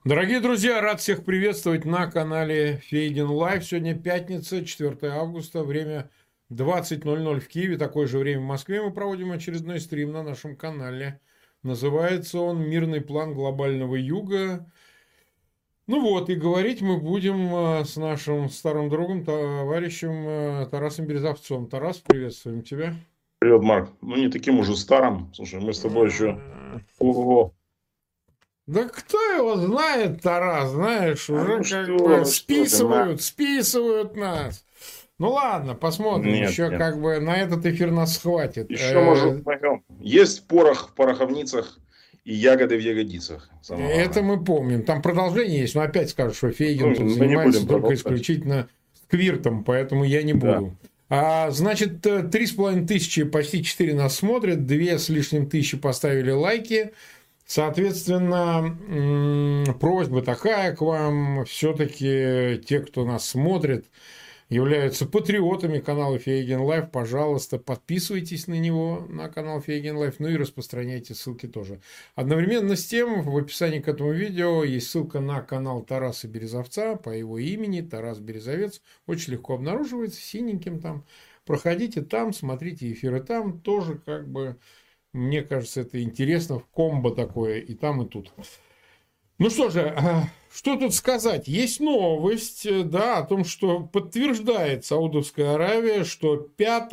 Дорогие друзья, рад всех приветствовать на канале Фейгин Лайв. Сегодня пятница, 4 августа, время 20:00 в Киеве, такое же время в Москве. Мы проводим очередной стрим на нашем канале. Называется он «Мирный план глобального юга». Ну вот, и говорить мы будем с нашим старым другом, товарищем Тарасом Березовцом. Тарас, приветствуем тебя. Привет, Марк. Ну, не таким уже старым. Слушай, мы с тобой еще... Ого. Да кто его знает, Тарас, знаешь, уже Ну как что, бы ну что ты, списывают нас. Ну ладно, посмотрим, Нет, еще нет. как бы на этот эфир нас схватит. Еще, может, поймем. Есть порох в пороховницах и ягоды в ягодицах. Самое Это главное. мы помним. Там продолжение есть, но опять скажут, что Ну, Фейгин тут мы не занимается будем только продолжать. исключительно сквиртом, поэтому я не Да. буду. Значит, 3500, почти 4 нас смотрят, 2 с лишним тысячи поставили лайки. Соответственно, просьба такая к вам. Все-таки те, кто нас смотрит, являются патриотами канала Фейгин Лайв. Пожалуйста, подписывайтесь на него, на канал Фейгин Лайв, ну и распространяйте ссылки тоже. Одновременно с тем, в описании к этому видео есть ссылка на канал Тараса Березовца по его имени, Тарас Березовец. Очень легко обнаруживается, синеньким там. Проходите там, смотрите эфиры там, тоже как бы... Мне кажется, это интересно. Комбо такое и там, и тут. Ну что же, что тут сказать? Есть новость, да, о том, что подтверждает Саудовская Аравия, что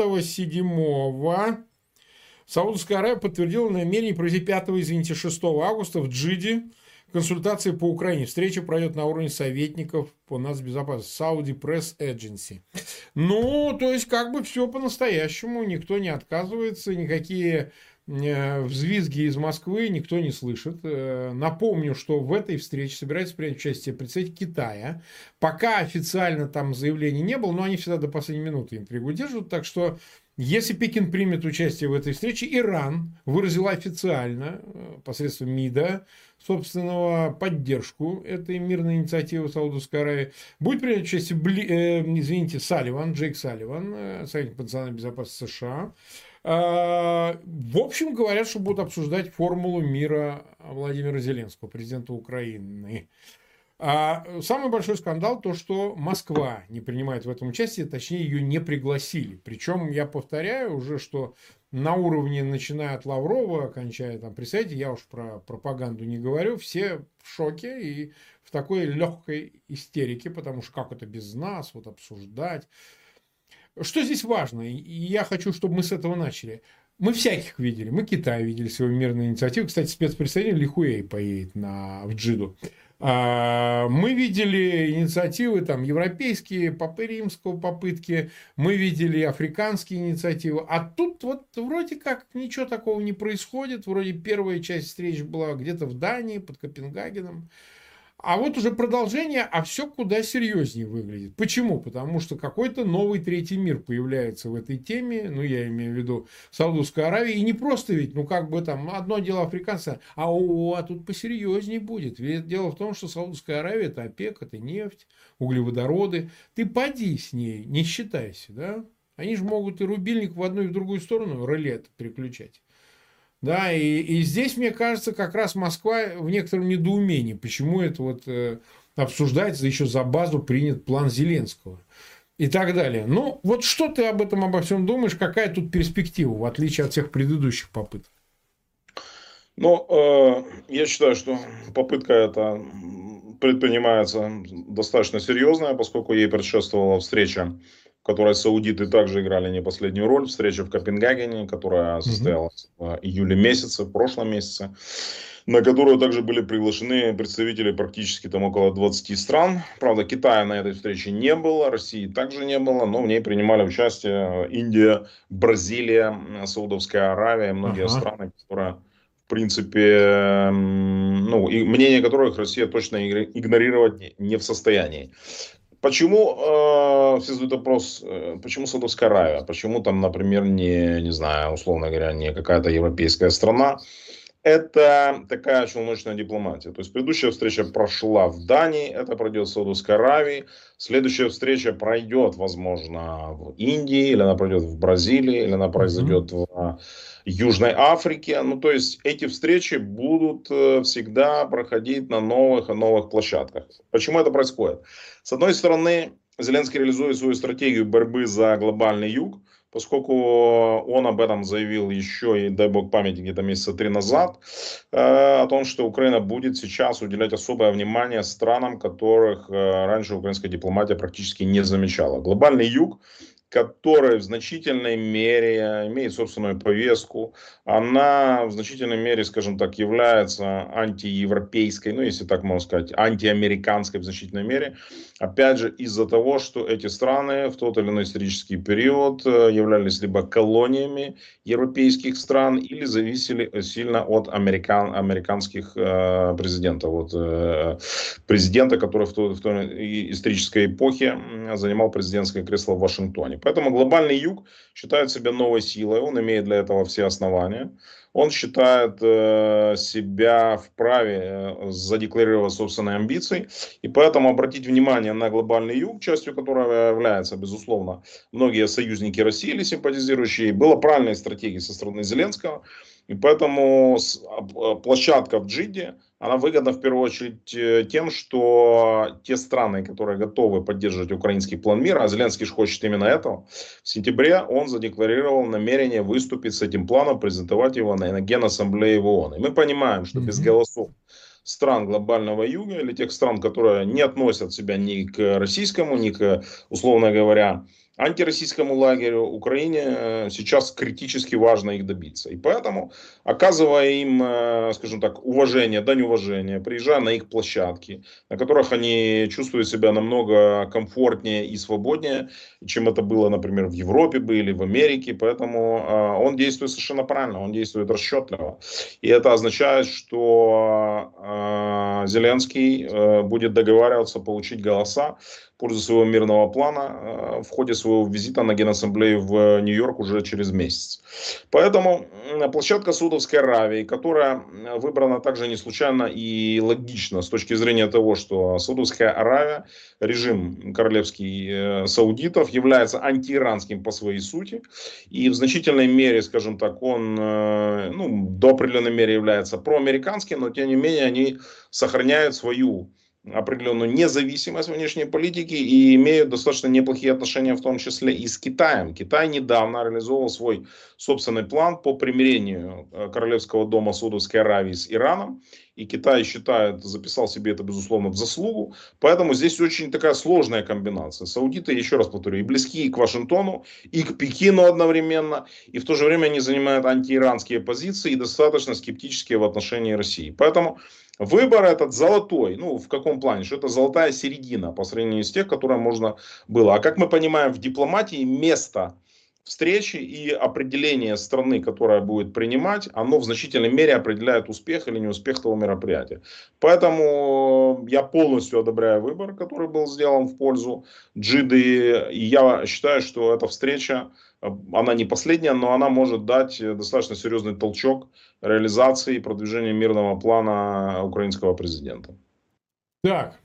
5-7 Саудовская Аравия подтвердила намерение провести 6 августа в Джиде консультации по Украине. Встреча пройдет на уровне советников по нацбезопасности. Saudi Press Agency. Ну, то есть, как бы все по-настоящему. Никто не отказывается, никакие взвизги из Москвы никто не слышит. Напомню, что в этой встрече собирается принять участие представитель Китая. Пока официально там заявлений не было, но они всегда до последней минуты интригу держат. Так что, если Пекин примет участие в этой встрече, Иран выразил официально, посредством МИДа, собственного поддержку этой мирной инициативы Саудовской Аравии. Будет принять участие, Джейк Салливан, советник по национальной безопасности США. В общем, говорят, что будут обсуждать формулу мира Владимира Зеленского, президента Украины. Самый большой скандал то, что Москва не принимает в этом участие, точнее, ее не пригласили. Причем, я повторяю уже, что на уровне, начиная от Лаврова, кончая там, представьте, я уж про пропаганду не говорю, все в шоке и в такой легкой истерике, потому что как это без нас, вот обсуждать. Что здесь важно? И я хочу, чтобы мы с этого начали. Мы всяких видели. Мы Китай видели свою мирную инициативу. Кстати, спецпредставитель Ли Хуэй поедет в Джиду. Мы видели инициативы там, европейские, Папы Римского попытки. Мы видели африканские инициативы. А тут вот вроде как ничего такого не происходит. Вроде первая часть встреч была где-то в Дании, под Копенгагеном. А вот уже продолжение, а все куда серьезнее выглядит. Почему? Потому что какой-то новый третий мир появляется в этой теме. Ну, я имею в виду Саудовская Аравия. И не просто ведь, ну, как бы там, одно дело африканцы, а тут посерьезнее будет. Ведь дело в том, что Саудовская Аравия – это ОПЕК, это нефть, углеводороды. Ты поди с ней, не считайся, да? Они же могут и рубильник в одну и в другую сторону реле переключать. Да, и здесь, мне кажется, как раз Москва в некотором недоумении, почему это вот обсуждается, да еще за базу принят план Зеленского и так далее. Ну, вот что ты об этом обо всем думаешь, какая тут перспектива, в отличие от всех предыдущих попыток? Ну, я считаю, что попытка эта предпринимается достаточно серьезная, поскольку ей предшествовала встреча, в которой саудиты также играли не последнюю роль. Встреча в Копенгагене, которая состоялась в июле месяце, в прошлом месяце, на которую также были приглашены представители практически там около 20 стран. Правда, Китая на этой встрече не было, России также не было, но в ней принимали участие Индия, Бразилия, Саудовская Аравия, многие страны, которые... В принципе, ну, и мнение которых Россия точно игнорировать не в состоянии. Почему, все задают вопрос, почему Саудовская Аравия? Почему там, например, не знаю, условно говоря, не какая-то европейская страна? Это такая челночная дипломатия. То есть предыдущая встреча прошла в Дании, это пройдет в Саудовской Аравии. Следующая встреча пройдет, возможно, в Индии, или она пройдет в Бразилии, или она произойдет в Южной Африке. Ну, то есть эти встречи будут всегда проходить на новых и новых площадках. Почему это происходит? С одной стороны, Зеленский реализует свою стратегию борьбы за глобальный юг, поскольку он об этом заявил еще, и дай бог памяти, где-то месяца 3 назад, о том, что Украина будет сейчас уделять особое внимание странам, которых раньше украинская дипломатия практически не замечала. Глобальный юг, который в значительной мере имеет собственную повестку, она в значительной мере, скажем так, является антиевропейской, ну, если так можно сказать, антиамериканской в значительной мере. Опять же, из-за того, что эти страны в тот или иной исторический период являлись либо колониями европейских стран или зависели сильно от американских президентов. Вот, президента, который в той исторической эпохе занимал президентское кресло в Вашингтоне. Поэтому глобальный юг считает себя новой силой, он имеет для этого все основания. Он считает себя вправе задекларировать собственные амбиции. И поэтому обратить внимание на глобальный юг, частью которого являются, безусловно, многие союзники России или симпатизирующие, было правильной стратегией со стороны Зеленского. И поэтому площадка в Джидде, она выгодна в первую очередь тем, что те страны, которые готовы поддерживать украинский план мира, а Зеленский же хочет именно этого, в сентябре он задекларировал намерение выступить с этим планом, презентовать его на Генассамблее в ООН. И мы понимаем, что без голосов стран глобального юга или тех стран, которые не относят себя ни к российскому, ни к, условно говоря, антироссийскому лагерю, Украине сейчас критически важно их добиться. И поэтому, оказывая им, скажем так, уважение, дань уважения, приезжая на их площадки, на которых они чувствуют себя намного комфортнее и свободнее, чем это было, например, в Европе бы или в Америке. Поэтому он действует совершенно правильно, он действует расчетливо. И это означает, что Зеленский будет договариваться получить голоса в пользу своего мирного плана в ходе своего визита на Генассамблею в Нью-Йорк уже через месяц. Поэтому площадка Саудовской Аравии, которая выбрана также не случайно и логично с точки зрения того, что Саудовская Аравия, режим королевский саудитов, является антииранским по своей сути. И в значительной мере, скажем так, он до определенной меры является проамериканским, но тем не менее они сохраняют свою определенную независимость внешней политики и имеют достаточно неплохие отношения, в том числе и с Китаем. Китай недавно реализовал свой собственный план по примирению Королевского дома Саудовской Аравии с Ираном. И Китай считает, записал себе это, безусловно, в заслугу. Поэтому здесь очень такая сложная комбинация. Саудиты, еще раз повторю, и близки и к Вашингтону, и к Пекину одновременно. И в то же время они занимают антииранские позиции и достаточно скептические в отношении России. Поэтому выбор этот золотой. Ну, в каком плане? Что это золотая середина по сравнению с тех, которые можно было. А как мы понимаем, в дипломатии место встречи и определение страны, которая будет принимать, оно в значительной мере определяет успех или неуспех того мероприятия. Поэтому я полностью одобряю выбор, который был сделан в пользу Джидды. И я считаю, что эта встреча, она не последняя, но она может дать достаточно серьезный толчок реализации и продвижению мирного плана украинского президента. Так,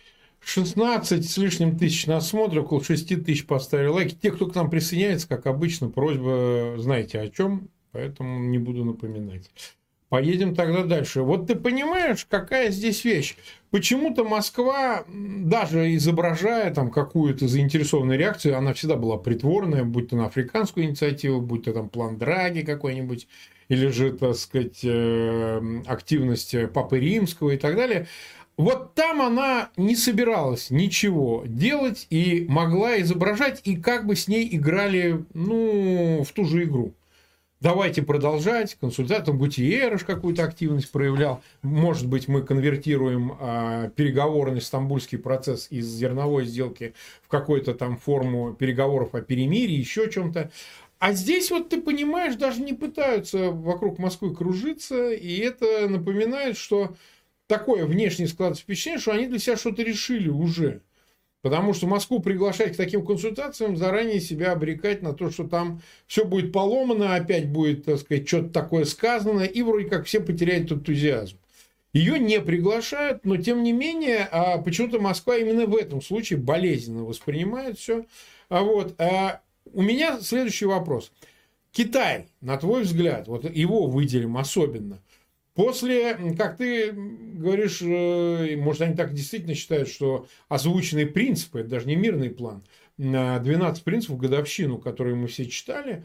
16 с лишним тысяч на осмотре, около 6 тысяч поставили лайки. Те, кто к нам присоединяется, как обычно, просьба, знаете о чем, поэтому не буду напоминать. Поедем тогда дальше. Вот ты понимаешь, какая здесь вещь? Почему-то Москва, даже изображая там какую-то заинтересованную реакцию, она всегда была притворная, будь то на африканскую инициативу, будь то там план Драги какой-нибудь, или же, так сказать, активность Папы Римского и так далее. Вот там она не собиралась ничего делать и могла изображать, и как бы с ней играли, в ту же игру. Давайте продолжать. Консультант Гутиерреш какую-то активность проявлял. Может быть, мы конвертируем переговорный стамбульский процесс из зерновой сделки в какую-то там форму переговоров о перемирии, еще о чем-то. А здесь вот ты понимаешь, даже не пытаются вокруг Москвы кружиться, и это напоминает, что такое внешнее складывается впечатление, что они для себя что-то решили уже. Потому что Москву приглашать к таким консультациям, заранее себя обрекать на то, что там все будет поломано, опять будет, так сказать, что-то такое сказано, и вроде как все потеряют энтузиазм. Ее не приглашают, но тем не менее, почему-то Москва именно в этом случае болезненно воспринимает все. У меня следующий вопрос. Китай, на твой взгляд, вот его выделим особенно. После, как ты говоришь, может, они так действительно считают, что озвученные принципы, это даже не мирный план, 12 принципов годовщину, которые мы все читали,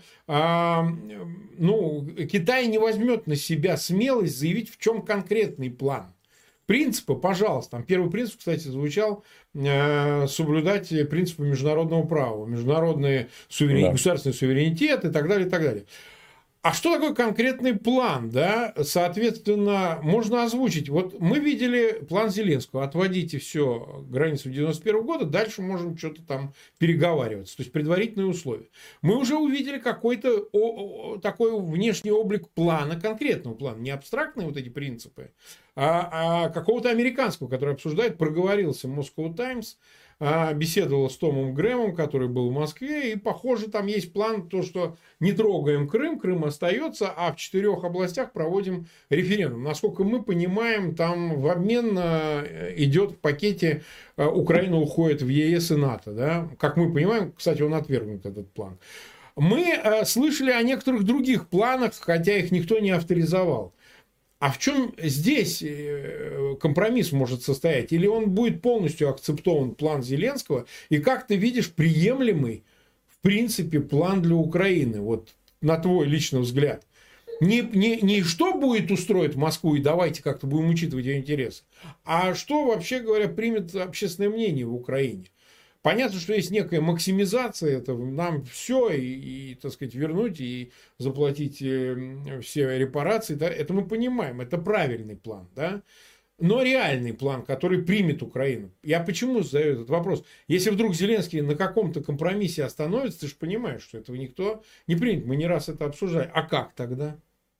Китай не возьмет на себя смелость заявить, в чем конкретный план. Принципы, пожалуйста. Там первый принцип, кстати, звучал соблюдать принципы международного права, международный государственный суверенитет и так далее, и так далее. А что такое конкретный план, да? Соответственно, можно озвучить. Вот мы видели план Зеленского. Отводите все границу 91 года, дальше можем что-то там переговариваться. То есть, предварительные условия. Мы уже увидели какой-то такой внешний облик плана, конкретного плана. Не абстрактные вот эти принципы, а какого-то американского, который обсуждает, проговорился Moscow Times, беседовал с Томом Грэмом, который был в Москве, и, похоже, там есть план, то, что не трогаем Крым, Крым остается, а в 4 областях проводим референдум. Насколько мы понимаем, там в обмен идет в пакете Украина уходит в ЕС и НАТО. Да? Как мы понимаем, кстати, он отвергнут этот план. Мы слышали о некоторых других планах, хотя их никто не авторизовал. А в чем здесь компромисс может состоять? Или он будет полностью акцептован, план Зеленского, и как ты видишь приемлемый, в принципе, план для Украины, вот на твой личный взгляд? Не что будет устроить Москву, и давайте как-то будем учитывать ее интересы, а что, вообще говоря, примет общественное мнение в Украине. Понятно, что есть некая максимизация, это нам все и, так сказать, вернуть и заплатить все репарации. Да, это мы понимаем, это правильный план, да? Но реальный план, который примет Украину. Я почему задаю этот вопрос? Если вдруг Зеленский на каком-то компромиссе остановится, ты же понимаешь, что этого никто не примет. Мы не раз это обсуждали. А как тогда?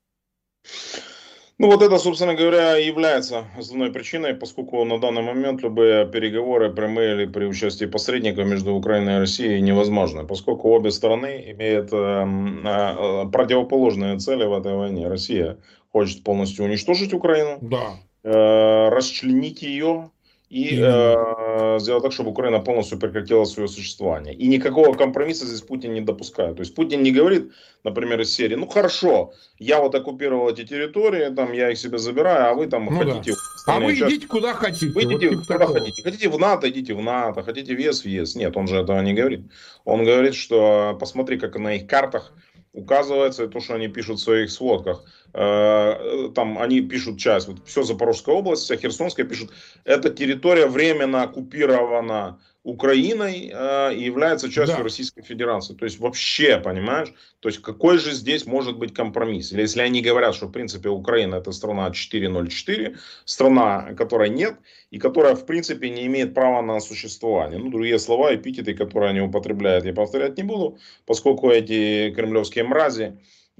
Ну вот это, собственно говоря, является основной причиной, поскольку на данный момент любые переговоры прямые или при участии посредников между Украиной и Россией невозможны, поскольку обе стороны имеют противоположные цели в этой войне. Россия хочет полностью уничтожить Украину, Да. расчленить ее и сделать так, чтобы Украина полностью прекратила свое существование. И никакого компромисса здесь Путин не допускает. То есть Путин не говорит, например, из серии: ну хорошо, я вот оккупировал эти территории, там я их себе забираю, а вы там хотите... А вы идите куда хотите. Вы идите куда хотите. Хотите в НАТО, идите в НАТО, хотите в ЕС, в ЕС. Нет, он же этого не говорит. Он говорит, что посмотри, как на их картах указывается, то, что они пишут в своих сводках. Там они пишут часть, вот все Запорожская область, вся Херсонская, пишут, эта территория временно оккупирована Украиной и является частью Российской Федерации. То есть вообще, понимаешь, то есть какой же здесь может быть компромисс? Или если они говорят, что в принципе Украина это страна 404, страна, которой нет и которая в принципе не имеет права на существование. Ну, другие слова, эпитеты, которые они употребляют, я повторять не буду, поскольку эти кремлевские мрази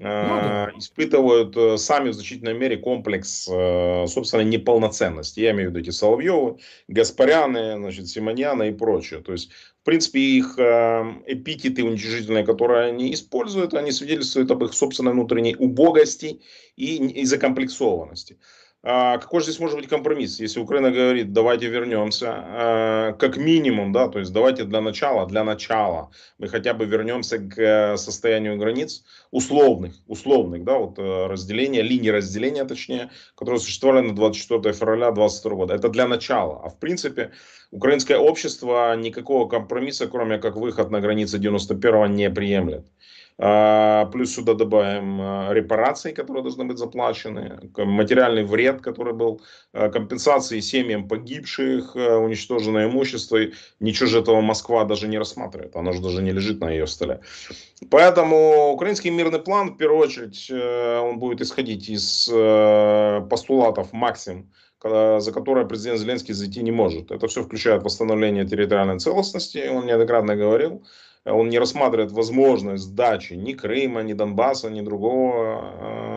испытывают сами в значительной мере комплекс собственной неполноценности. Я имею в виду эти Соловьевы, Гаспаряны, значит, Симоньяны и прочее. То есть, в принципе, их эпитеты уничижительные, которые они используют, они свидетельствуют об их собственной внутренней убогости и закомплексованности. Какой же здесь может быть компромисс? Если Украина говорит, давайте вернемся, как минимум, да, то есть давайте для начала мы хотя бы вернемся к состоянию границ условных, да, вот разделения, линии разделения, точнее, которые существовали на 24 февраля 2022 года. Это для начала. А в принципе, украинское общество никакого компромисса, кроме как выход на границы 91-го, не приемлет. Плюс сюда добавим репарации, которые должны быть заплачены, материальный вред, который был, компенсации семьям погибших, уничтоженное имущество. Ничего же этого Москва даже не рассматривает, оно же даже не лежит на ее столе. Поэтому украинский мирный план, в первую очередь, он будет исходить из постулатов максим, за которые президент Зеленский зайти не может. Это все включает восстановление территориальной целостности, он неоднократно говорил. Он не рассматривает возможность сдачи ни Крыма, ни Донбасса, ни другого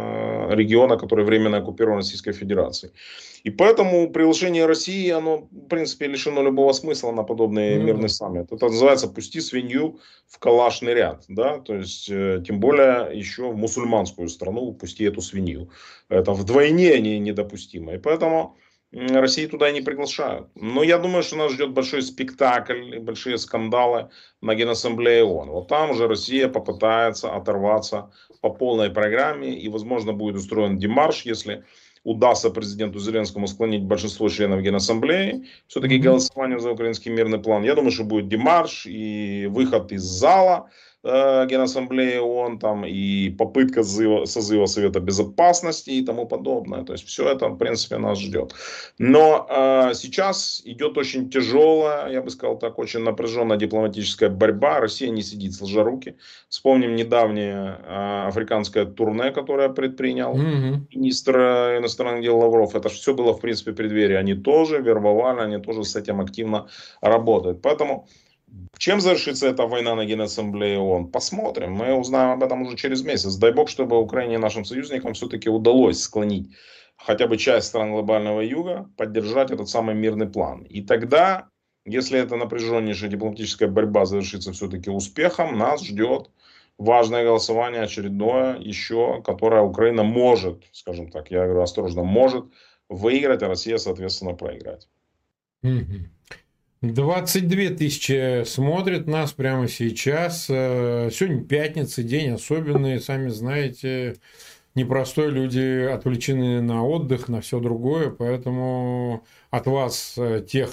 региона, который временно оккупирован Российской Федерацией. И поэтому приглашение России, оно, в принципе, лишено любого смысла на подобный Ну мирный да. саммит. Это называется «пусти свинью в калашный ряд». Да? То есть, тем более, еще в мусульманскую страну пусти эту свинью. Это вдвойне недопустимо. И поэтому Россию туда и не приглашают. Но я думаю, что нас ждет большой спектакль и большие скандалы на Генассамблее ООН. Вот там уже Россия попытается оторваться по полной программе. И, возможно, будет устроен демарш, если удастся президенту Зеленскому склонить большинство членов Генассамблеи, все-таки Мгм. голосование за украинский мирный план. Я думаю, что будет демарш и выход из зала Генассамблеи ООН, там, и попытка созыва Совета Безопасности и тому подобное. То есть все это, в принципе, нас ждет. Но сейчас идет очень тяжелая, я бы сказал так, очень напряженная дипломатическая борьба. Россия не сидит сложа руки. Вспомним недавнее африканское турне, которое предпринял Мгм. министр иностранных дел Лавров. Это все было, в принципе, преддверии. Они тоже вербовали, они тоже с этим активно работают. Поэтому чем завершится эта война на Генассамблее ООН? Посмотрим. Мы узнаем об этом уже через месяц. Дай бог, чтобы Украине и нашим союзникам все-таки удалось склонить хотя бы часть стран глобального юга поддержать этот самый мирный план. И тогда, если эта напряженнейшая дипломатическая борьба завершится все-таки успехом, нас ждет важное голосование очередное еще, которое Украина может, скажем так, я говорю осторожно, может выиграть, а Россия, соответственно, проиграть. Мгм. 22 тысячи смотрят нас прямо сейчас. Сегодня пятница, день особенный, сами знаете. Непростой, люди отвлечены на отдых, на все другое, поэтому от вас, тех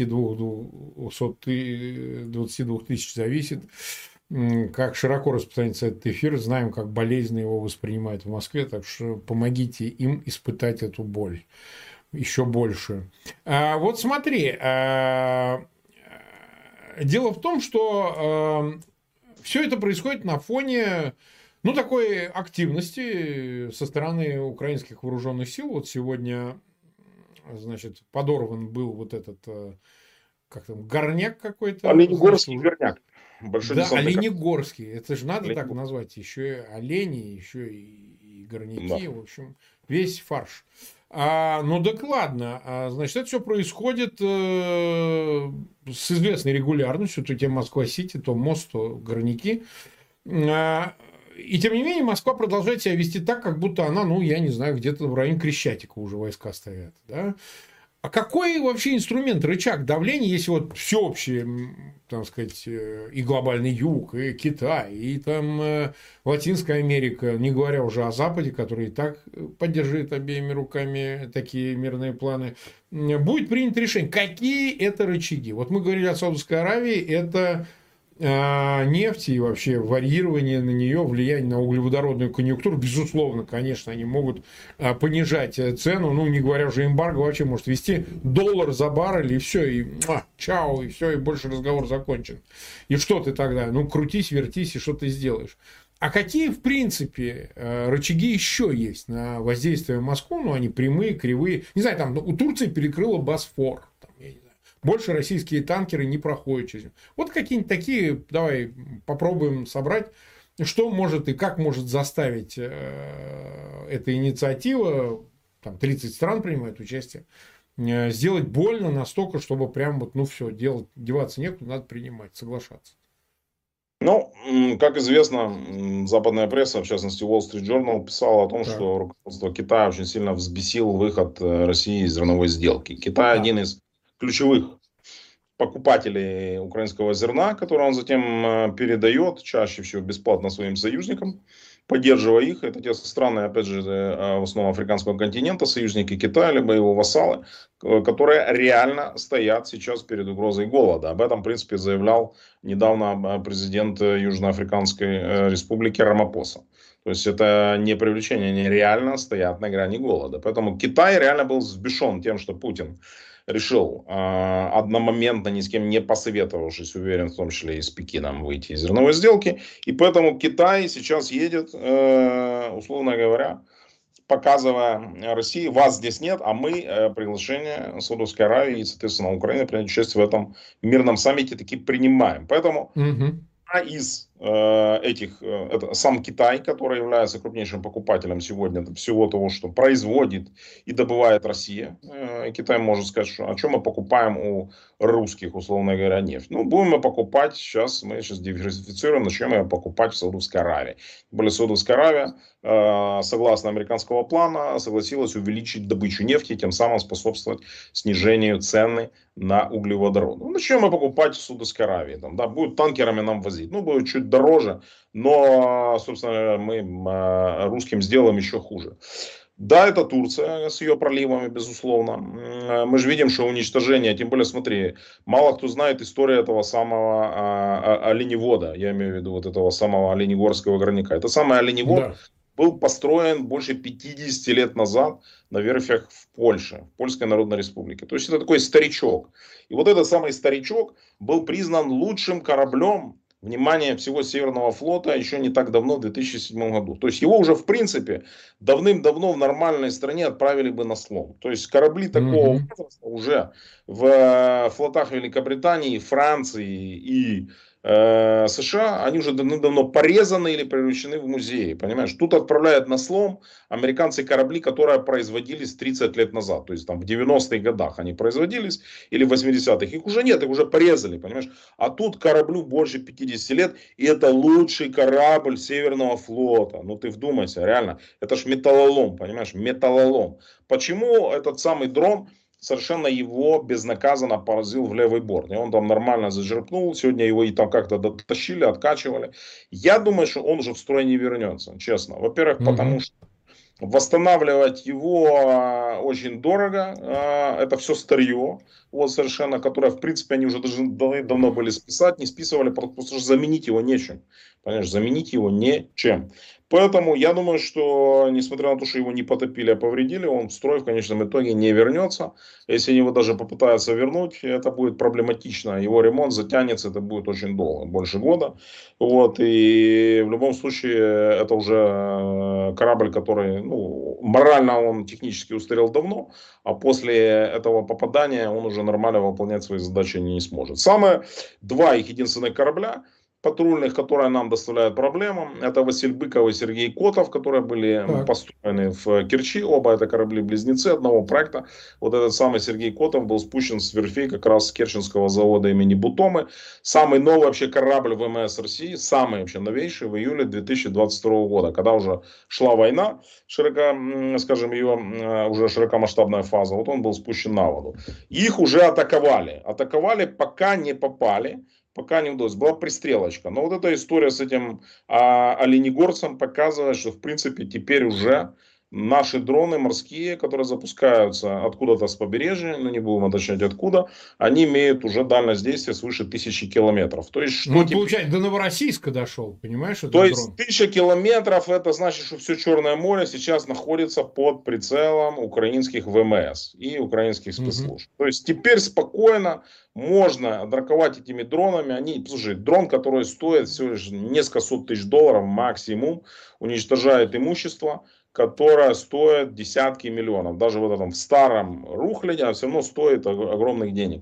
22 тысяч, зависит, как широко распространится этот эфир, знаем, как болезненно его воспринимают в Москве, так что помогите им испытать эту боль еще больше. Вот смотри, дело в том, что все это происходит на фоне, ну, такой активности со стороны украинских вооруженных сил. Вот сегодня, значит, подорван был вот этот, как там, горняк какой-то, значит, Оленегорский горняк. Большой да, десантный корабль. оленегорский. Это же надо так Оленегорский. назвать. Еще и олени, еще и Да. горняки. В общем, весь фарш. Ну так ладно. Значит, это все происходит с известной регулярностью. То тебе Москва-Сити, то мост, то горняки. И тем не менее, Москва продолжает себя вести так, как будто она, ну, я не знаю, где-то в районе Крещатика уже войска стоят. Да? А какой вообще инструмент, рычаг давления, если вот всеобщий, так сказать, и глобальный юг, и Китай, и там Латинская Америка, не говоря уже о Западе, который и так поддерживает обеими руками такие мирные планы, будет принято решение, какие это рычаги. Вот мы говорили о Саудовской Аравии, это нефти и вообще варьирование на нее, влияние на углеводородную конъюнктуру, безусловно, конечно, они могут понижать цену, ну, не говоря уже эмбарго, вообще может вести $1 за баррель, и все, и чао, и все, и больше разговор закончен. И что ты тогда? Ну, крутись, вертись, и что ты сделаешь? А какие, в принципе, рычаги еще есть на воздействие в Москву? Ну, они прямые, кривые. Не знаю, там у Турции перекрыла Босфор. Там, я не знаю, больше российские танкеры не проходят через него. Вот какие-нибудь такие, давай попробуем собрать, что может и как может заставить эта инициатива, там 30 стран принимают участие, сделать больно настолько, чтобы прям вот, ну все, деваться некуда, надо принимать, соглашаться. Ну, как известно, западная пресса, в частности Wall Street Journal, писала о том, Так, что руководство Китая очень сильно взбесил выход России из зерновой сделки. Китай так. один из ключевых покупателей украинского зерна, которое он затем передает чаще всего бесплатно своим союзникам, поддерживая их. Это те страны, опять же, в основном африканского континента, союзники Китая, либо его вассалы, которые реально стоят сейчас перед угрозой голода. Об этом, в принципе, заявлял недавно президент Южноафриканской республики Рамапоса. То есть это не привлечение, они реально стоят на грани голода. Поэтому Китай реально был взбешен тем, что Путин решил одномоментно, ни с кем не посоветовавшись, уверен, в том числе и с Пекином, выйти из зерновой сделки. И поэтому Китай сейчас едет, условно говоря, показывая России, вас здесь нет, а мы приглашение Саудовской Аравии и, соответственно, Украины принять участие в этом мирном саммите таки принимаем. Поэтому Угу. из этих, это сам Китай, который является крупнейшим покупателем сегодня всего того, что производит и добывает Россия. Китай может сказать, что о чем мы покупаем у русских, условно говоря, нефть. Ну, будем мы покупать, мы сейчас диверсифицируем, начнем ее покупать в Саудовской Аравии. Тем более Саудовская Аравия, согласно американского плана, согласилась увеличить добычу нефти, тем самым способствовать снижению цены на углеводороды. Ну, начнем мы покупать в Саудовской Аравии. Там, да, будут танкерами нам возить. Ну, будет чуть дороже, но, собственно, мы русским сделаем еще хуже. Да, это Турция с ее проливами, безусловно. Мы же видим, что уничтожение, тем более, смотри, мало кто знает историю этого самого оленевода, я имею в виду вот этого самого оленегорского горняка. Это самый оленевод Да. был построен больше 50 лет назад на верфях в Польше, в Польской Народной Республике. То есть это такой старичок. И вот этот самый старичок был признан лучшим кораблем, внимание, всего Северного флота еще не так давно, в 2007 году. То есть его уже в принципе давным-давно в нормальной стране отправили бы на слом. То есть корабли такого Мгм. возраста уже в флотах Великобритании, Франции и США, они уже давно порезаны или превращены в музеи, понимаешь? Тут отправляют на слом американцы корабли, которые производились 30 лет назад, то есть там в 90-х годах они производились, или в 80-х, их уже нет, их уже порезали, понимаешь? А тут кораблю больше 50 лет, и это лучший корабль Северного флота, ну ты вдумайся, реально, это ж металлолом, понимаешь, металлолом. Почему этот самый дрон совершенно его безнаказанно поразил в левый борт. И он там нормально зачерпнул. Сегодня его и там как-то дотащили, откачивали. Я думаю, что он уже в строй не вернется, честно. Во-первых, потому Мгм. что восстанавливать его очень дорого. Это все старье. Вот совершенно, которое, в принципе, они уже даже давно были списать, не списывали, потому что заменить его нечем. Понимаешь, заменить его нечем. Поэтому я думаю, что, несмотря на то, что его не потопили, а повредили, он в строй в конечном итоге не вернется. Если они его даже попытаются вернуть, это будет проблематично. Его ремонт затянется, это будет очень долго, больше года. Вот, и в любом случае, это уже корабль, который, ну, морально он технически устарел давно, а после этого попадания он уже нормально выполнять свои задачи не сможет. Самые два их единственных корабля патрульных, которые нам доставляют проблемы. Это Василий Быков и Сергей Котов, которые были Так. построены в Керчи. Оба это корабли-близнецы одного проекта. Вот этот самый Сергей Котов был спущен с верфей как раз с Керченского завода имени Бутомы. Самый новый вообще корабль ВМС России, самый вообще новейший, в июле 2022 года, когда уже шла война, скажем, ее уже широкомасштабная фаза, вот он был спущен на воду. Их уже атаковали. Атаковали, пока не попали. Пока не удалось. Была пристрелочка. Но вот эта история с этим оленегорцем показывает, что в принципе теперь уже наши дроны морские, которые запускаются откуда-то с побережья, ну не будем уточнять откуда, они имеют уже дальность действия свыше 1000 километров. То есть Ну, что он, теперь? получается, до Новороссийска дошел, понимаешь, То этот есть дрон? 1000 километров, это значит, что все Черное море сейчас находится под прицелом украинских ВМС и украинских Мгм. спецслужб. То есть теперь спокойно можно атаковать этими дронами. Слушай, дрон, который стоит всего лишь несколько сот тысяч долларов максимум, уничтожает имущество, которое стоит десятки миллионов. Даже вот этом в старом рухляде, а все равно стоит огромных денег.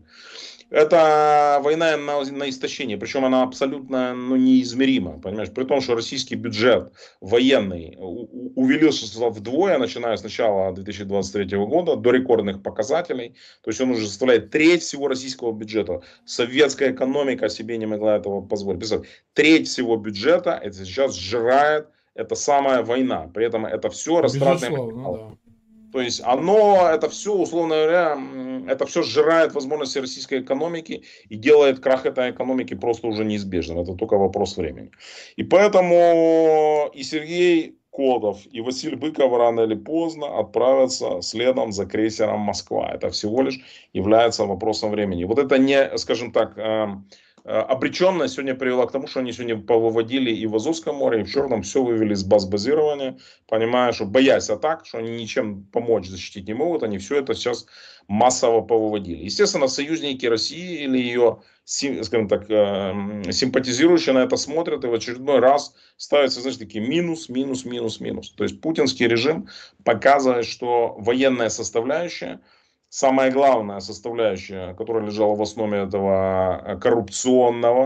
Это война на истощение, причем она абсолютно, ну, неизмерима, понимаешь, при том, что российский бюджет военный увеличился вдвое, начиная с начала 2023 года, до рекордных показателей, то есть он уже составляет треть всего российского бюджета. Советская экономика себе не могла этого позволить. Представь, треть всего бюджета это сейчас сжирает эта самая война, при этом это все растратные Безусловно, материалы. да. То есть оно, это все, условно говоря, это все сжирает возможности российской экономики и делает крах этой экономики просто уже неизбежным. Это только вопрос времени. И поэтому и Сергей Кодов, и Василий Быков рано или поздно отправятся следом за крейсером «Москва». Это всего лишь является вопросом времени. Вот это не, скажем так, обреченность сегодня привела к тому, что они сегодня повыводили и в Азовском море, и в Черном, все вывели с баз базирования, понимая, что боясь атак, что они ничем помочь защитить не могут, они все это сейчас массово повыводили. Естественно, союзники России или ее, скажем так, симпатизирующие на это смотрят и в очередной раз ставятся, знаешь, такие минус, минус, минус, минус. То есть путинский режим показывает, что военная составляющая, самая главная составляющая, которая лежала в основе этого коррупционного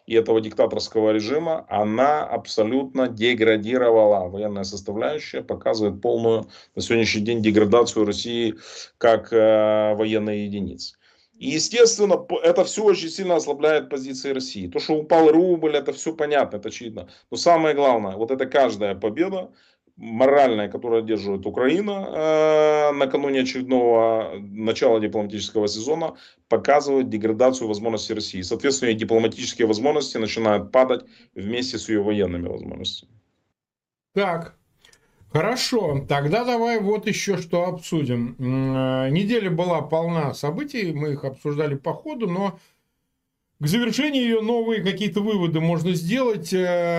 и этого диктаторского режима, она абсолютно деградировала. Военная составляющая показывает полную на сегодняшний день деградацию России как военной единицы. И, естественно, это все очень сильно ослабляет позиции России. То, что упал рубль, это все понятно, это очевидно. Но самое главное, вот это каждая победа моральная, которую одерживает Украина накануне очередного начала дипломатического сезона, показывает деградацию возможностей России. Соответственно, ее дипломатические возможности начинают падать вместе с ее военными возможностями. Так, хорошо, тогда давай вот еще что обсудим. Неделя была полна событий, мы их обсуждали по ходу, но к завершению ее новые какие-то выводы можно сделать.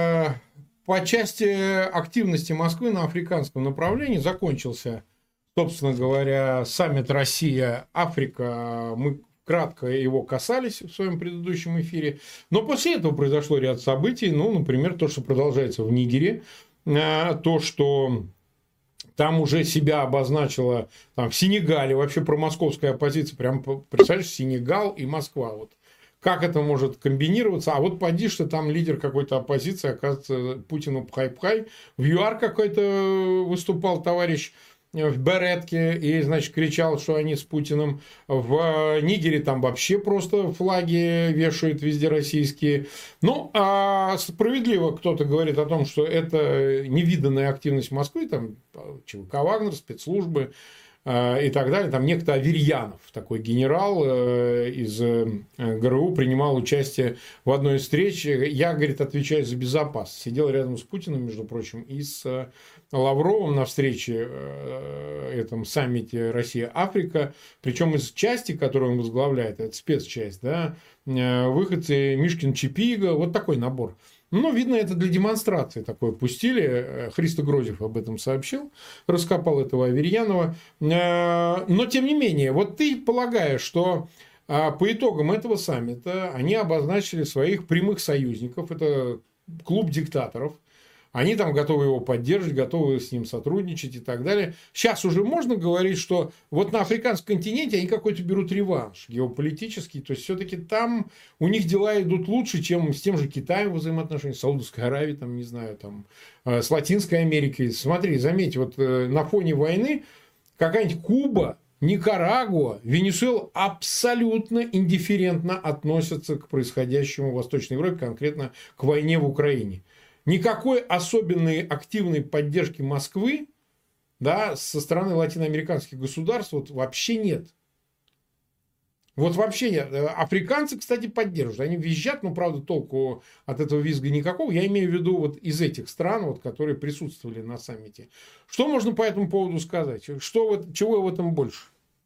По части активности Москвы на африканском направлении закончился, собственно говоря, саммит Россия-Африка. Мы кратко его касались в своем предыдущем эфире. Но после этого произошло ряд событий. Ну, например, то, что продолжается в Нигере. То, что там уже себя обозначила там, в Сенегале. Вообще промосковская оппозиция. Прям, представляешь, Сенегал и Москва. Вот. Как это может комбинироваться? А вот поди, что там лидер какой-то оппозиции, оказывается, Путину пхай-пхай. В ЮАР какой-то выступал товарищ в беретке и, значит, кричал, что они с Путиным. В Нигере там вообще просто флаги вешают везде российские. Ну, а справедливо кто-то говорит о том, что это невиданная активность Москвы, там ЧВК «Вагнер», спецслужбы и так далее. Там некто Аверьянов, такой генерал из ГРУ, принимал участие в одной из встреч. Я, говорит, отвечаю за безопасность. Сидел рядом с Путиным, между прочим, и с Лавровым на встрече этом саммите Россия-Африка. Причем из части, которую он возглавляет, это спецчасть, да, выходцы Мишкин, Чипига, вот такой набор. Ну, видно, это для демонстрации такое пустили. Христо Грозев об этом сообщил, раскопал этого Аверьянова. Но, тем не менее, вот ты полагаешь, что по итогам этого саммита они обозначили своих прямых союзников. Это клуб диктаторов. Они там готовы его поддерживать, готовы с ним сотрудничать и так далее. Сейчас уже можно говорить, что вот на африканском континенте они какой-то берут реванш геополитический. То есть, все-таки там у них дела идут лучше, чем с тем же Китаем взаимоотношения, с Саудовской Аравией, там, не знаю, там, с Латинской Америкой. Смотри, заметь, вот на фоне войны какая-нибудь Куба, Никарагуа, Венесуэла абсолютно индифферентно относятся к происходящему в Восточной Европе, конкретно к войне в Украине. Никакой особенной активной поддержки Москвы, да, со стороны латиноамериканских государств вот вообще нет. Вот вообще нет. Африканцы, кстати, поддерживают. Они визжат, но, правда, толку от этого визга никакого. Я имею в виду вот из этих стран, вот, которые присутствовали на саммите. Что можно по этому поводу сказать? Чего в этом больше?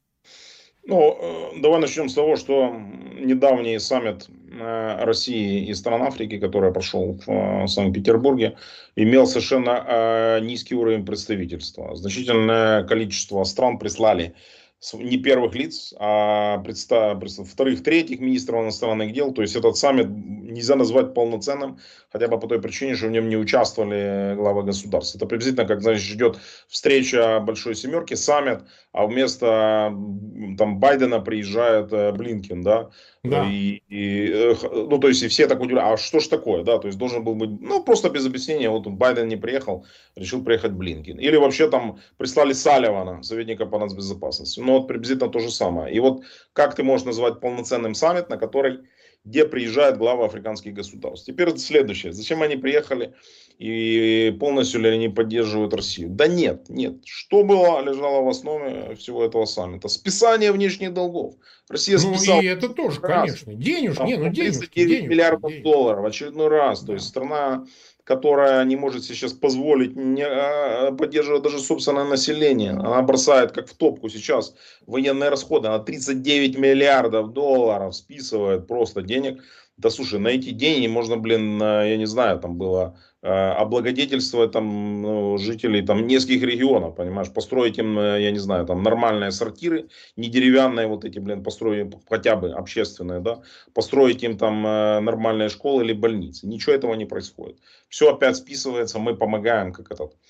Ну, давай начнем с того, что недавний саммит России и стран Африки, который прошел в Санкт-Петербурге, имел совершенно низкий уровень представительства. Значительное количество стран прислали не первых лиц, а вторых, третьих министров иностранных дел. То есть этот саммит нельзя назвать полноценным, хотя бы по той причине, что в нем не участвовали главы государств. Это приблизительно как, значит, идет встреча Большой Семерки, саммит, а вместо там Байдена приезжает Блинкен, да. Да. Ну, то есть, и все так удивляются, а что ж такое, да, то есть, должен был быть, ну, просто без объяснения, вот Байден не приехал, решил приехать Блинкен. Или вообще там прислали Салливана, советника по нацбезопасности. Ну, вот приблизительно то же самое. И вот как ты можешь назвать полноценным саммит, на который, где приезжают главы африканских государств? Теперь следующее. Зачем они приехали и полностью ли они поддерживают Россию? Да нет, нет. Что лежало в основе всего этого саммита? Списание внешних долгов. Россия списала... Ну, и это тоже, конечно. Денежки, ну, 39 миллиардов долларов в очередной раз. Да. То есть, страна, которая не может себе сейчас позволить поддерживать даже собственное население. Она бросает, как в топку сейчас, военные расходы. Она 39 миллиардов долларов списывает просто денег. Да слушай, на эти деньги можно, я не знаю, там было облагодетельствовать там, жителей там, нескольких регионов, понимаешь, построить им, я не знаю, там нормальные сортиры, не деревянные вот эти, построить хотя бы общественные, да, построить им там нормальные школы или больницы. Ничего этого не происходит. Все опять списывается, мы помогаем, как этот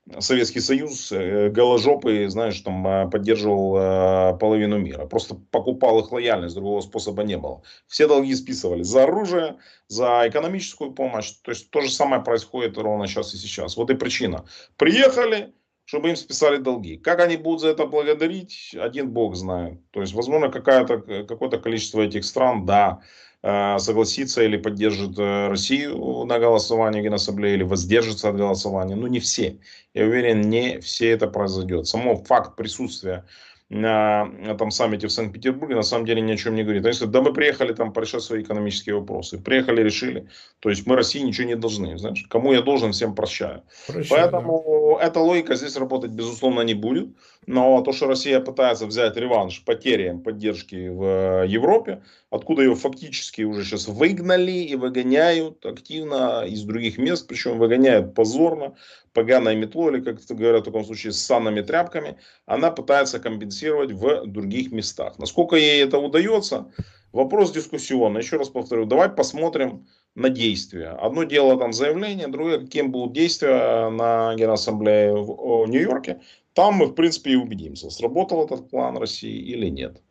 Советский Союз голожопый, знаешь, там поддерживал половину мира. Просто покупал их лояльность, другого способа не было. Все долги списывали за оружие, за экономическую помощь. То есть то же самое происходит ровно сейчас и сейчас. Вот и причина. Приехали, чтобы им списали долги. Как они будут за это благодарить, один бог знает. То есть, возможно, какое-то количество этих стран, да, согласится или поддержит Россию на голосовании в Генассамблее, или воздержится от голосования. Но не все. Я уверен, не все это произойдет. Само факт присутствия на этом саммите в Санкт-Петербурге на самом деле ни о чем не говорит. Они сказали, да мы приехали там порешать свои экономические вопросы. Приехали, решили. То есть мы России ничего не должны. Знаешь, кому я должен, всем прощаю. Прощаю, да. Поэтому эта логика здесь работать, безусловно, не будет. Но то, что Россия пытается взять реванш потери поддержки в Европе, откуда ее фактически уже сейчас выгнали и выгоняют активно из других мест, причем выгоняют позорно, поганой метлой, или, как это говорят в таком случае, с санными тряпками, она пытается компенсировать в других местах. Насколько ей это удается, вопрос дискуссионный. Еще раз повторю, давай посмотрим на действия. Одно дело там заявление, другое, каким будут действия на Генассамблее в Нью-Йорке. Там мы, в принципе, и убедимся, сработал этот план России или нет.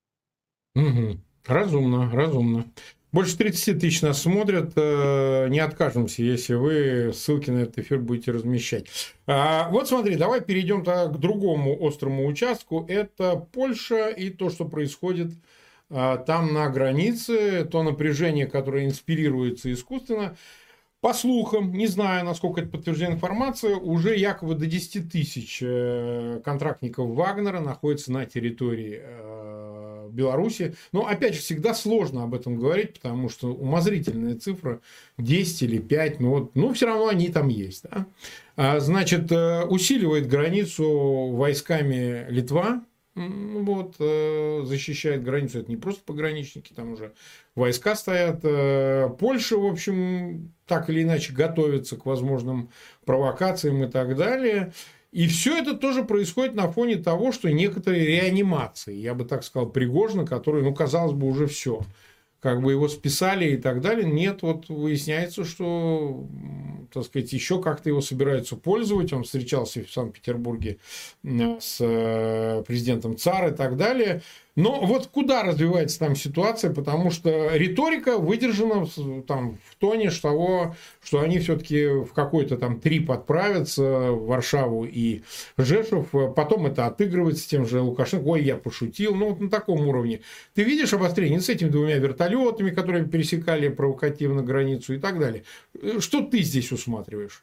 Угу. Разумно, разумно. Больше 30 тысяч нас смотрят. Не откажемся, если вы ссылки на этот эфир будете размещать. Вот смотри, давай перейдем к другому острому участку. Это Польша и то, что происходит там на границе, то напряжение, которое инспирируется искусственно. По слухам, не знаю, насколько это подтвержденная информация, уже якобы до 10 тысяч контрактников Вагнера находятся на территории Беларуси. Но, опять же, всегда сложно об этом говорить, потому что умозрительная цифра 10 или 5, но все равно они там есть. Да? Значит, усиливает границу войсками Литва. Защищает границу. Это не просто пограничники, там уже войска стоят. Польша, в общем, так или иначе готовится к возможным провокациям и так далее. И все это тоже происходит на фоне того, что некоторые реанимации, я бы так сказал, Пригожина, который, казалось бы, уже все. Как бы его списали и так далее. Нет, выясняется, что, так сказать, еще как-то его собираются пользовать. Он встречался в Санкт-Петербурге с президентом ЦАР и так далее. Но куда развивается там ситуация, потому что риторика выдержана там в тоне того, что они все-таки в какой-то там трип отправятся в Варшаву и Жешов, потом это отыгрывается с тем же Лукашенко, ой, я пошутил, на таком уровне. Ты видишь обострение с этими двумя вертолетами, которые пересекали провокативно границу и так далее. Что ты здесь усматриваешь?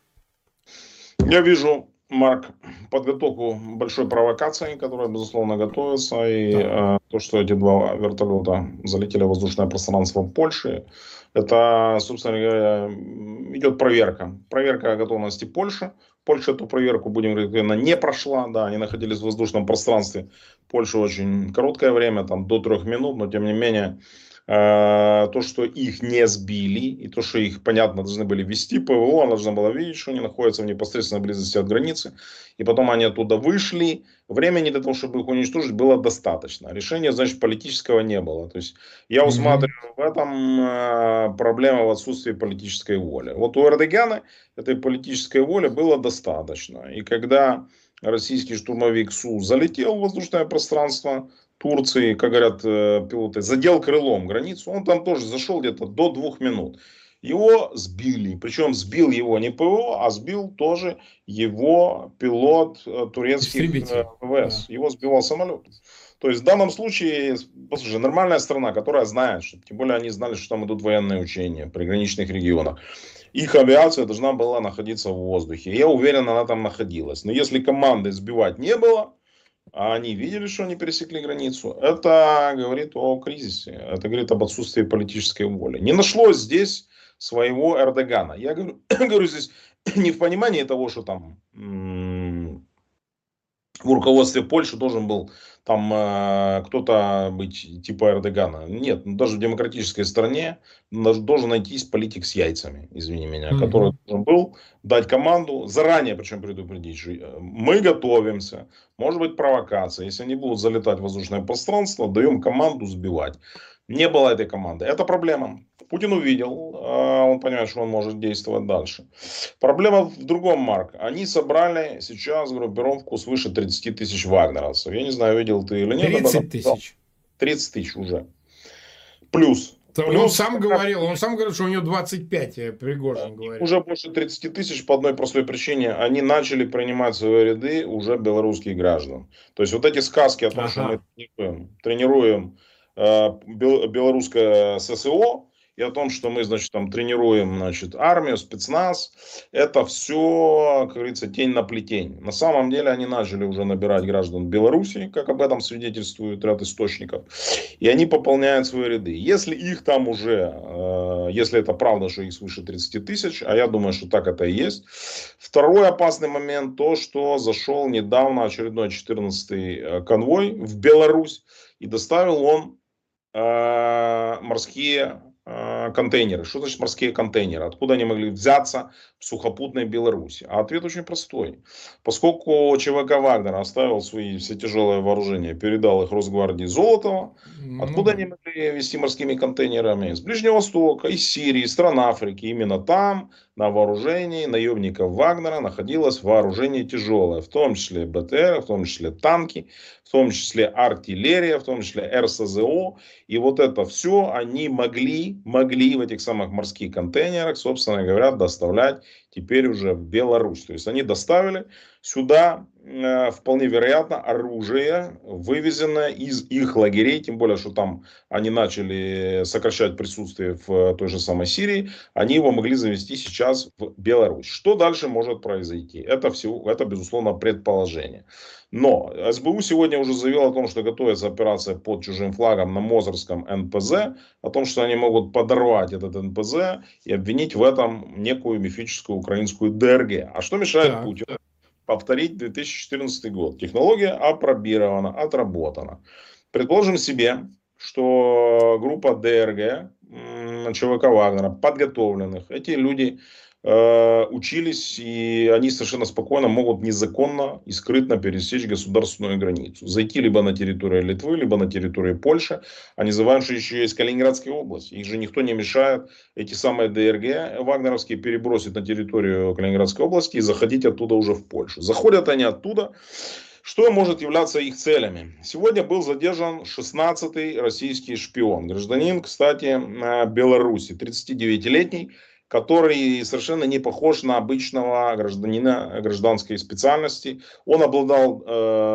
Я вижу, Марк, подготовку большой провокации, которая, безусловно, готовится. И то, что эти два вертолета залетели в воздушное пространство Польши, это, собственно говоря, идет проверка. Проверка готовности Польши. Польша эту проверку, будем говорить, не прошла. Да, они находились в воздушном пространстве Польши очень короткое время, там до 3 минут, но тем не менее, то, что их не сбили, и то, что их, понятно, должны были вести ПВО, она должна была видеть, что они находятся в непосредственной близости от границы, и потом они оттуда вышли, времени для того, чтобы их уничтожить, было достаточно. Решения, значит, политического не было. То есть, я усматриваю в этом проблема в отсутствии политической воли. Вот у Эрдогана этой политической воли было достаточно. И когда российский штурмовик Су залетел в воздушное пространство Турции, как говорят пилоты, задел крылом границу, он там тоже зашел где-то до 2 минут. Его сбили, причем сбил его не ПВО, а сбил тоже его пилот турецких ВВС. Да. Его сбивал самолет. То есть в данном случае, послушай, нормальная страна, которая знает, что, тем более они знали, что там идут военные учения в приграничных регионах, их авиация должна была находиться в воздухе. Я уверен, она там находилась. Но если команды сбивать не было, а они видели, что они пересекли границу, это говорит о кризисе, это говорит об отсутствии политической воли. Не нашлось здесь своего Эрдогана. Я говорю здесь не в понимании того, что там в руководстве Польши должен был там кто-то быть типа Эрдогана. Нет, даже в демократической стране должен найтись политик с яйцами, извини меня, который должен был дать команду, заранее причем предупредить, что мы готовимся, может быть провокация, если они будут залетать в воздушное пространство, даем команду сбивать. Не было этой команды. Это проблема. Путин увидел, он понимает, что он может действовать дальше. Проблема в другом, Марк. Они собрали сейчас группировку свыше 30 тысяч вагнеровцев. Я не знаю, видел ты или нет об этом. 30 тысяч. 30 тысяч уже. Плюс. Он сам говорил, что у него 25, Пригожин говорил. Уже больше 30 тысяч по одной простой причине. Они начали принимать в свои ряды уже белорусских граждан. То есть вот эти сказки о том, что мы тренируем белорусское ССО, и о том, что мы, значит, там тренируем, значит, армию, спецназ, это все, как говорится, тень на плетень. На самом деле они начали уже набирать граждан Беларуси, как об этом свидетельствует ряд источников, и они пополняют свои ряды. Если их там уже, если это правда, что их свыше 30 тысяч, а я думаю, что так это и есть. Второй опасный момент, то, что зашел недавно очередной 14-й конвой в Беларусь, и доставил он морские контейнеры. Что значит морские контейнеры? Откуда они могли взяться в сухопутной Беларуси? А ответ очень простой. Поскольку ЧВК Вагнер оставил свои все тяжелые вооружения, передал их Росгвардии Золотого, откуда они могли везти морскими контейнерами? С Ближнего Востока, из Сирии, из стран Африки. Именно там на вооружении наемников Вагнера находилось вооружение тяжелое, в том числе БТР, в том числе танки, в том числе артиллерия, в том числе РСЗО. И вот это все они могли в этих самых морских контейнерах, собственно говоря, доставлять теперь уже в Беларусь. То есть они доставили сюда, вполне вероятно, оружие, вывезенное из их лагерей, тем более, что там они начали сокращать присутствие в той же самой Сирии, они его могли завести сейчас в Беларусь. Что дальше может произойти? Это безусловно, предположение. Но СБУ сегодня уже заявил о том, что готовится операция под чужим флагом на Мозырском НПЗ, о том, что они могут подорвать этот НПЗ и обвинить в этом некую мифическую украинскую ДРГ. А что мешает Путину повторить 2014 год? Технология апробирована, отработана. Предположим себе, что группа ДРГ, ЧВК Вагнера, подготовленных, эти люди учились, и они совершенно спокойно могут незаконно и скрытно пересечь государственную границу. Зайти либо на территорию Литвы, либо на территорию Польши. А не забываем, что еще есть Калининградская область. Их же никто не мешает, эти самые ДРГ вагнеровские, перебросить на территорию Калининградской области и заходить оттуда уже в Польшу. Заходят они оттуда. Что может являться их целями? Сегодня был задержан 16-й российский шпион. Гражданин, кстати, Беларуси, 39-летний, который совершенно не похож на обычного гражданина гражданской специальности. Он обладал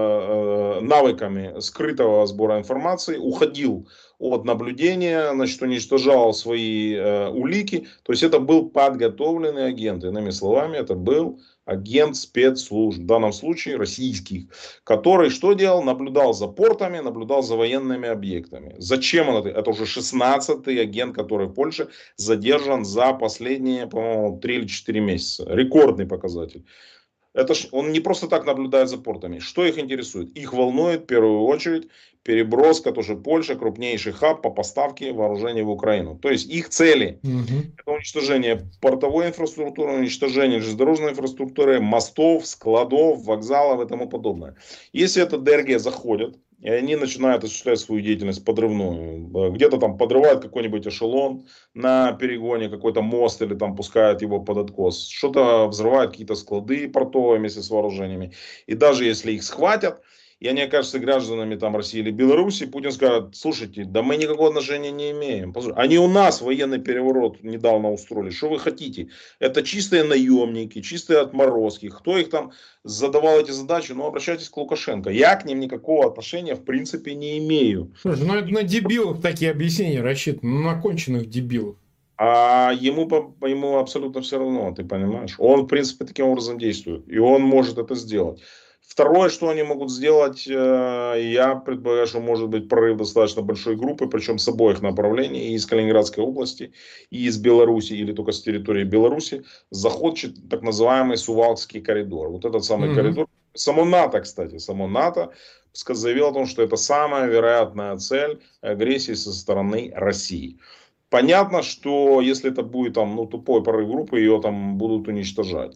навыками скрытого сбора информации, уходил от наблюдения, значит, уничтожал свои улики. То есть это был подготовленный агент. Иными словами, это был агент спецслужб, в данном случае российских, который что делал? Наблюдал за портами, наблюдал за военными объектами. Зачем он это? Это уже 16-й агент, который в Польше задержан за последние, по-моему, 3 или 4 месяца. Рекордный показатель. Он не просто так наблюдает за портами. Что их интересует? Их волнует в первую очередь переброска, тоже Польша, крупнейший хаб по поставке вооружений в Украину. То есть их цели это уничтожение портовой инфраструктуры, уничтожение железнодорожной инфраструктуры, мостов, складов, вокзалов и тому подобное. Если это ДРГ заходят, и они начинают осуществлять свою деятельность подрывную. Где-то там подрывают какой-нибудь эшелон на перегоне, какой-то мост, или там пускают его под откос. Что-то взрывают какие-то склады портовые вместе с вооружениями. И даже если их схватят, и они окажутся гражданами там России или Беларуси, Путин скажет: слушайте, да мы никакого отношения не имеем. Они у нас военный переворот недавно устроили. Что вы хотите? Это чистые наемники, чистые отморозки. Кто их там задавал эти задачи? Ну, обращайтесь к Лукашенко. Я к ним никакого отношения в принципе не имею. Слушай, ну это на дебилов такие объяснения рассчитаны, на конченых дебилов. А ему абсолютно все равно, ты понимаешь. Он, в принципе, таким образом действует. И он может это сделать. Второе, что они могут сделать, я предполагаю, что может быть прорыв достаточно большой группы, причем с обоих направлений, и из Калининградской области, и из Беларуси, или только с территории Беларуси, заход так называемый Сувалкский коридор. Вот этот самый коридор. Само НАТО, кстати, заявило о том, что это самая вероятная цель агрессии со стороны России. Понятно, что если это будет там, тупой прорыв группы, ее там будут уничтожать.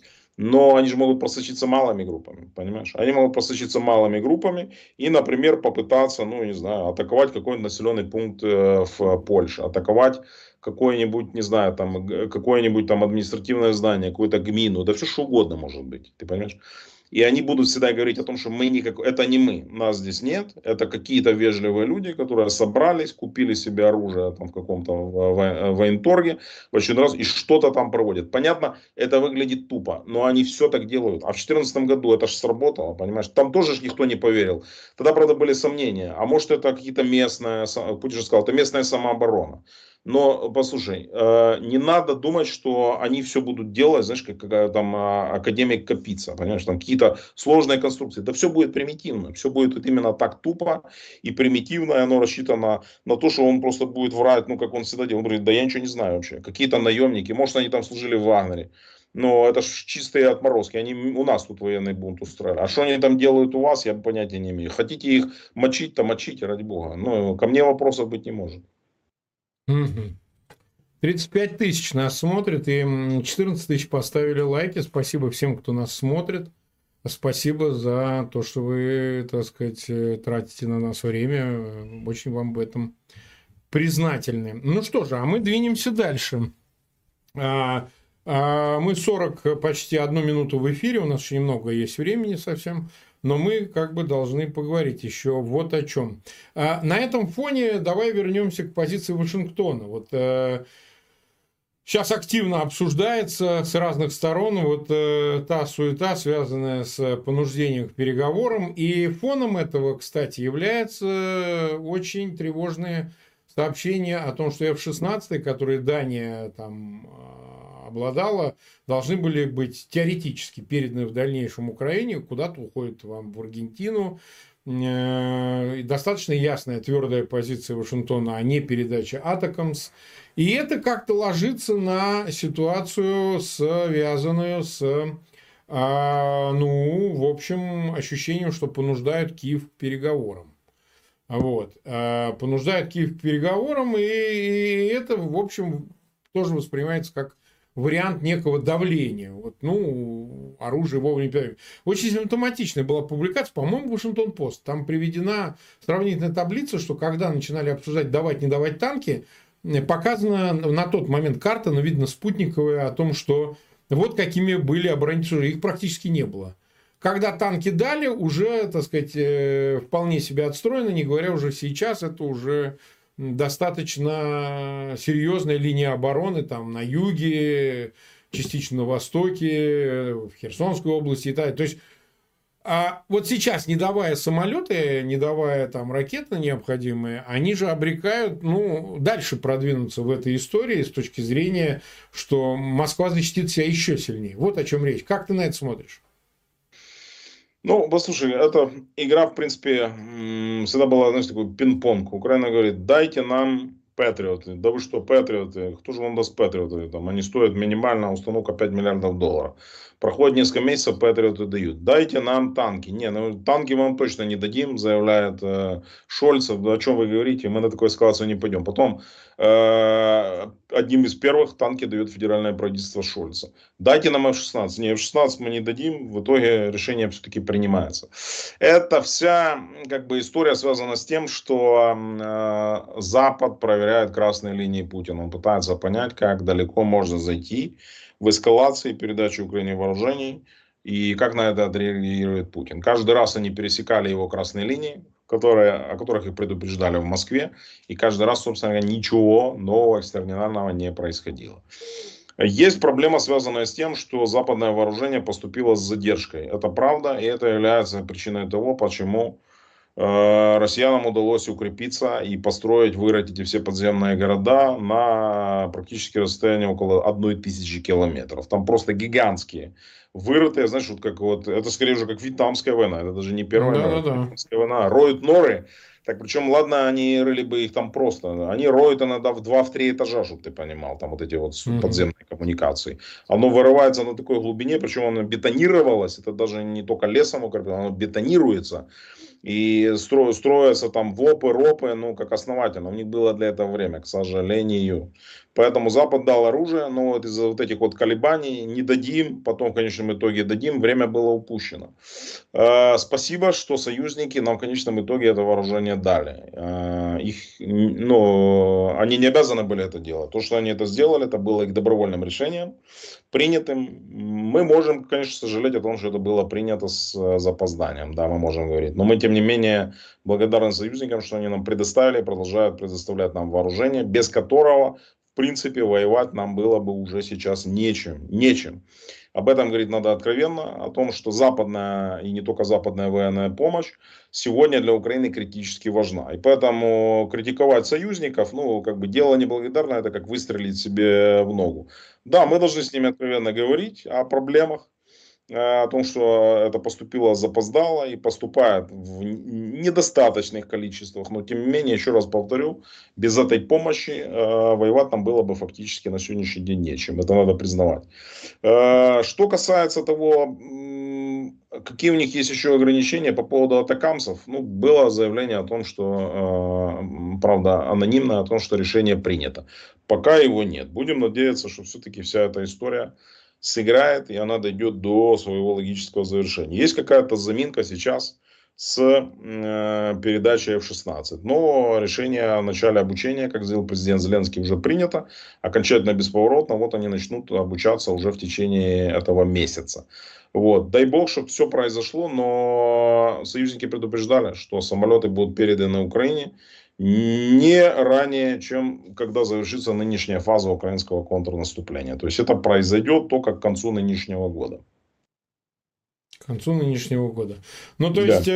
Но они же могут просочиться малыми группами, понимаешь? Они могут просочиться малыми группами и, например, попытаться, ну, не знаю, атаковать какой-нибудь населенный пункт в Польше, атаковать какое-нибудь, не знаю, там, какое-нибудь там административное здание, какую-то гмину, да все что угодно может быть, ты понимаешь? И они будут всегда говорить о том, что мы никак... это не мы, нас здесь нет, это какие-то вежливые люди, которые собрались, купили себе оружие там, в каком-то военторге в очередной раз и что-то там проводят. Понятно, это выглядит тупо, но они все так делают. А в 2014 году это же сработало, понимаешь? Там тоже ж никто не поверил. Тогда, правда, были сомнения. А может, это какие-то местные, Путин же сказал, это местная самооборона. Но, послушай, не надо думать, что они все будут делать, знаешь, как там академик Капица, понимаешь, там какие-то сложные конструкции. Да все будет примитивно, все будет вот именно так тупо и примитивно, и оно рассчитано на то, что он просто будет врать, ну, как он всегда делал. Он говорит, да я ничего не знаю вообще. Какие-то наемники, может, они там служили в Вагнере. Но это ж чистые отморозки. Они у нас тут военный бунт устроили. А что они там делают у вас, я понятия не имею. Хотите их мочить, то мочите, ради бога. Но ко мне вопросов быть не может. 35 тысяч нас смотрит, и 14 тысяч поставили лайки. Спасибо всем, кто нас смотрит. Спасибо за то, что вы, так сказать, тратите на нас время. Очень вам в этом признательны. Ну что же, а мы двинемся дальше. Мы 40, почти 1 минуту в эфире, у нас еще немного есть времени совсем, но мы как бы должны поговорить еще вот о чем. На этом фоне давай вернемся к позиции Вашингтона. Вот сейчас активно обсуждается с разных сторон вот та суета, связанная с понуждением к переговорам. И фоном этого, кстати, является очень тревожные сообщения о том, что F-16, которые Дания там обладала, должны были быть теоретически переданы в дальнейшем Украине, куда-то уходят вам в Аргентину. Достаточно ясная, твердая позиция Вашингтона о непередаче Атакамс. И это как-то ложится на ситуацию, связанную с, ну, в общем, ощущением, что понуждают Киев к переговорам. Вот. Понуждают Киев к переговорам, и это, в общем, тоже воспринимается как вариант некого давления. Вот, ну, оружие вовремя. Очень симптоматичная была публикация, по-моему, Вашингтон-Пост. Там приведена сравнительная таблица, что когда начинали обсуждать давать, не давать танки, показана на тот момент карта, но видно спутниковая, о том, что вот какими были оборонительные. Их практически не было. Когда танки дали, уже, так сказать, вполне себе отстроено, не говоря уже сейчас, это уже достаточно серьезная линия обороны там на юге, частично на востоке, в Херсонской области и так далее. То есть, вот сейчас, не давая самолеты, не давая там ракеты необходимые, они же обрекают, ну, дальше продвинуться в этой истории с точки зрения, что Москва защитит себя еще сильнее. Вот о чем речь. Как ты на это смотришь? Ну, послушай, эта игра, в принципе, всегда была, знаешь, такой пинг-понг. Украина говорит, дайте нам Патриоты. Да вы что, Патриоты? Кто же вам даст Патриоты? Там, они стоят минимально, установка $5 миллиардов. Проходит несколько месяцев, Патриоты дают. Дайте нам танки. Не, ну танки вам точно не дадим, заявляет Шольц. О чем вы говорите? Мы на такую эскалацию не пойдем. Потом одним из первых танки дает федеральное правительство Шольца. Дайте нам F-16. Не, F-16 мы не дадим. В итоге решение все-таки принимается. Это вся как бы история связана с тем, что Запад проверяет красные линии Путина. Он пытается понять, как далеко можно зайти в эскалации передачи Украине вооружений и как на это отреагирует Путин. Каждый раз они пересекали его красные линии, о которых их предупреждали в Москве, и каждый раз, собственно говоря, ничего нового экстраординарного не происходило. Есть проблема, связанная с тем, что западное вооружение поступило с задержкой. Это правда, и это является причиной того, почему россиянам удалось укрепиться и построить, вырыть эти все подземные города на практически расстоянии около 1000 километров. Там просто гигантские вырытые, знаешь, вот как вот, это скорее уже как Вьетнамская война, это даже не Первая Вьетнамская война, роют норы. Так причем, ладно, они рыли бы их там просто. Они роют иногда в 2-3 этажа, чтобы ты понимал. Там вот эти вот подземные коммуникации. Оно вырывается на такой глубине, причем оно бетонировалось. Это даже не только лесом укреплено, оно бетонируется. и строятся там ВОПы, РОПы, ну, как основательно. У них было для этого время, к сожалению. Поэтому Запад дал оружие, но вот из-за вот этих вот колебаний не дадим, потом в конечном итоге дадим, время было упущено. Спасибо, что союзники нам в конечном итоге это вооружение дали. Ну, они не обязаны были это делать. То, что они это сделали, это было их добровольным решением, принятым. Мы можем, конечно, сожалеть о том, что это было принято с запозданием, да, мы можем говорить. Но мы, тем не менее, благодарны союзникам, что они нам предоставили и продолжают предоставлять нам вооружение, без которого, в принципе, воевать нам было бы уже сейчас нечем. Об этом говорить надо откровенно, о том, что западная и не только западная военная помощь сегодня для Украины критически важна. И поэтому критиковать союзников, ну, как бы дело неблагодарное, это как выстрелить себе в ногу. Да, мы должны с ними откровенно говорить о проблемах, о том, что это поступило запоздало и поступает в недостаточных количествах. Но, тем не менее, еще раз повторю, без этой помощи воевать нам было бы фактически на сегодняшний день нечем. Это надо признавать. Что касается того, какие у них есть еще ограничения по поводу атакамсов, ну, было заявление о том, что, правда, анонимное, о том, что решение принято. Пока его нет. Будем надеяться, что все-таки вся эта история сыграет, и она дойдет до своего логического завершения. Есть какая-то заминка сейчас с передачей F-16. Но решение о начале обучения, как заявил президент Зеленский, уже принято. Окончательно бесповоротно. Вот они начнут обучаться уже в течение этого месяца. Вот. Дай бог, чтобы все произошло, но союзники предупреждали, что самолеты будут переданы Украине не ранее, чем когда завершится нынешняя фаза украинского контрнаступления. То есть это произойдет только к концу нынешнего года. К концу нынешнего года. Ну, то Да. есть,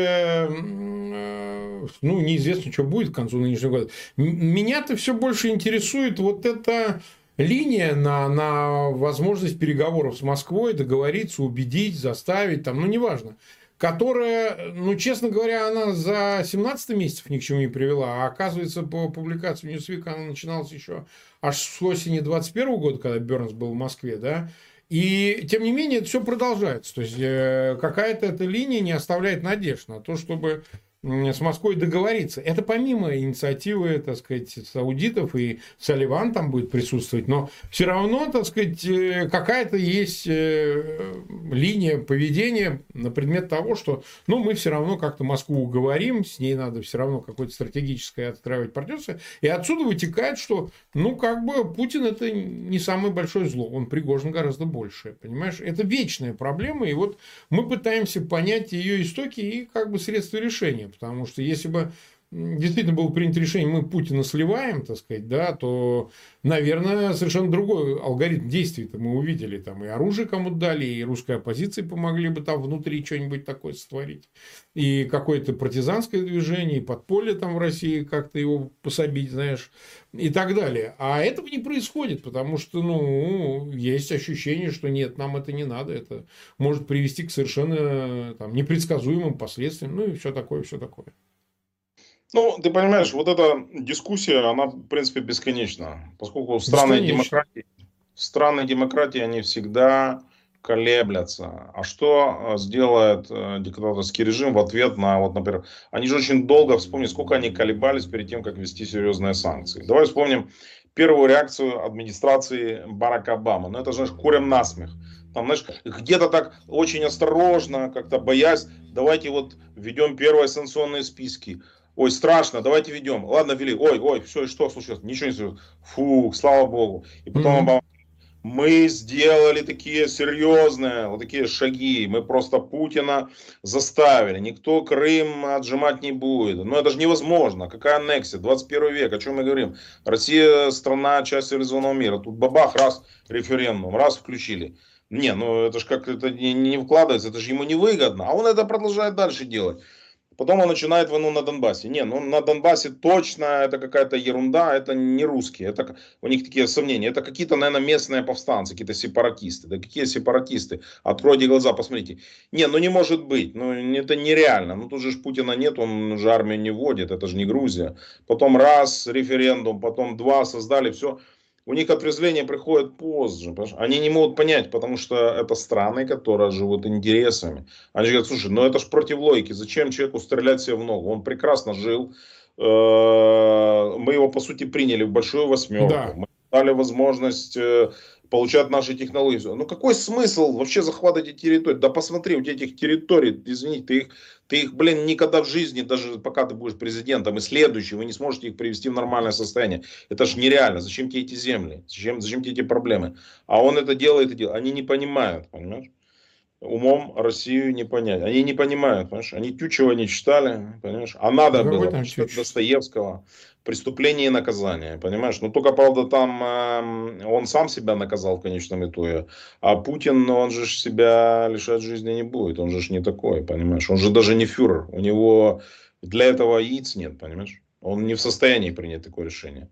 ну, неизвестно, что будет к концу нынешнего года. Меня-то все больше интересует вот эта линия на возможность переговоров с Москвой, договориться, убедить, заставить, там, ну, неважно. Которая, ну, честно говоря, она за 17 месяцев ни к чему не привела, а оказывается, по публикации Newsweek она начиналась еще аж с осени 2021 года, когда Бернс был в Москве, да. И, тем не менее, это все продолжается. То есть, какая-то эта линия не оставляет надежд на то, чтобы с Москвой договориться. Это помимо инициативы, так сказать, саудитов, и Салливан там будет присутствовать, но все равно, так сказать, какая-то есть линия поведения на предмет того, что, ну, мы все равно как-то Москву уговорим, с ней надо все равно какое-то стратегическое отстраивать партнерство, и отсюда вытекает, что, ну, как бы Путин это не самое большое зло, он Пригожин гораздо больше, понимаешь? Это вечная проблема, и вот мы пытаемся понять ее истоки и как бы средства решения. Потому что если бы действительно было принято решение, мы Путина сливаем, так сказать, да, то, наверное, совершенно другой алгоритм действий-то мы увидели. Там и оружие кому-то дали, и русской оппозиции помогли бы там внутри что-нибудь такое сотворить. И какое-то партизанское движение, и подполье там в России как-то его пособить, знаешь, и так далее. А этого не происходит, потому что, ну, есть ощущение, что нет, нам это не надо. Это может привести к совершенно там непредсказуемым последствиям, ну, и все такое, все такое. Ну, ты понимаешь, вот эта дискуссия, она, в принципе, бесконечна. Поскольку страны демократии, они всегда колеблятся. А что сделает диктаторский режим в ответ на, вот, например, они же очень долго, вспомни, сколько они колебались перед тем, как ввести серьезные санкции. Давай вспомним первую реакцию администрации Барака Обамы. Ну, это же курям насмех. Там, знаешь, где-то так очень осторожно, как-то боясь, давайте вот введем первые санкционные списки. Ой, страшно, давайте ведем. Ладно, ввели. Ой, все, и что случилось? Ничего не случилось. Фу, слава богу. И потом Обама: мы сделали такие серьезные, вот такие шаги. Мы просто Путина заставили. Никто Крым отжимать не будет. Но это же невозможно. Какая аннексия? 21 век. О чем мы говорим? Россия страна, часть цивилизованного мира. Тут бабах, раз референдум, раз включили. Не, ну это же как это не вкладывается, это же ему невыгодно. А он это продолжает дальше делать. Потом он начинает войну на Донбассе. Не, ну на Донбассе точно это какая-то ерунда, это не русские. Это, у них такие сомнения. Это какие-то, наверное, местные повстанцы, какие-то сепаратисты. Да какие сепаратисты? Откройте глаза, посмотрите. Не, ну не может быть. Ну это нереально. Ну тут же Путина нет, он же армию не вводит. Это же не Грузия. Потом раз референдум, потом два создали, все. у них отрезвление приходит позже. Понимаешь? Они не могут понять, потому что это страны, которые живут интересами. Они же говорят, слушай, ну это ж против логики. Зачем человеку стрелять себе в ногу? Он прекрасно жил. Мы его, по сути, приняли в большую восьмерку. Да. Мы дали возможность получать наши технологии. Ну какой смысл вообще захватывать эти территории? Да посмотри, у тебя этих территорий, извините, ты их, блин, никогда в жизни, даже пока ты будешь президентом и следующий, вы не сможете их привести в нормальное состояние. Это же нереально. Зачем тебе эти земли? Зачем тебе эти проблемы? А он это делает и делает. Они не понимают, понимаешь? Умом Россию не понять. Они не понимают, понимаешь? Они Тютчева не читали, понимаешь? А надо Да какой было там почитать Тютчев? Достоевского. Преступление и наказание, понимаешь? Но только, правда, там он сам себя наказал в конечном итоге. А Путин, он же себя лишать жизни не будет. Он же не такой, понимаешь? Он же даже не фюрер. У него для этого яиц нет, понимаешь? Он не в состоянии принять такое решение.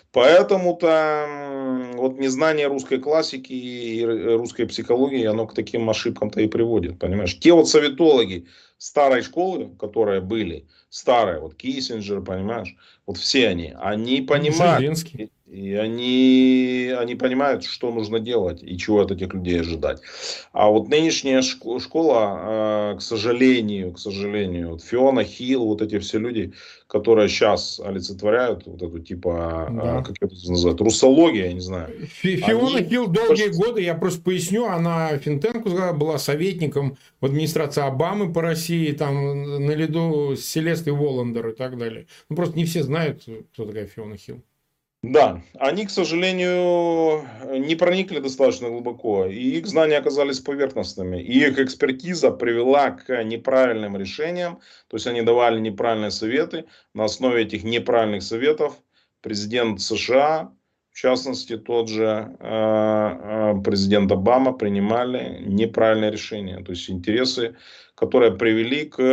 Поэтому-то вот незнание русской классики и русской психологии, оно к таким ошибкам-то и приводит, понимаешь? Те вот советологи старой школы, которые были, старые, вот Киссинджер, понимаешь, вот все они понимают, Зеленский. и они понимают, что нужно делать и чего от этих людей ожидать. А вот нынешняя школа, к сожалению, вот Фиона Хилл, вот эти все люди, которые сейчас олицетворяют вот эту типа, Да. как это называют, русология, я не знаю. Фиона Они, Хилл долгие годы, я просто поясню, она Финтенку была советником в администрации Обамы по России, там наряду с Селестой Воландер и так далее. Ну, просто не все знают, кто такая Фиона Хилл. да, они, к сожалению, не проникли достаточно глубоко, и их знания оказались поверхностными, и их экспертиза привела к неправильным решениям, то есть они давали неправильные советы, на основе этих неправильных советов президент США, в частности тот же президент Обама, принимали неправильные решения, то есть интересы, которые привели к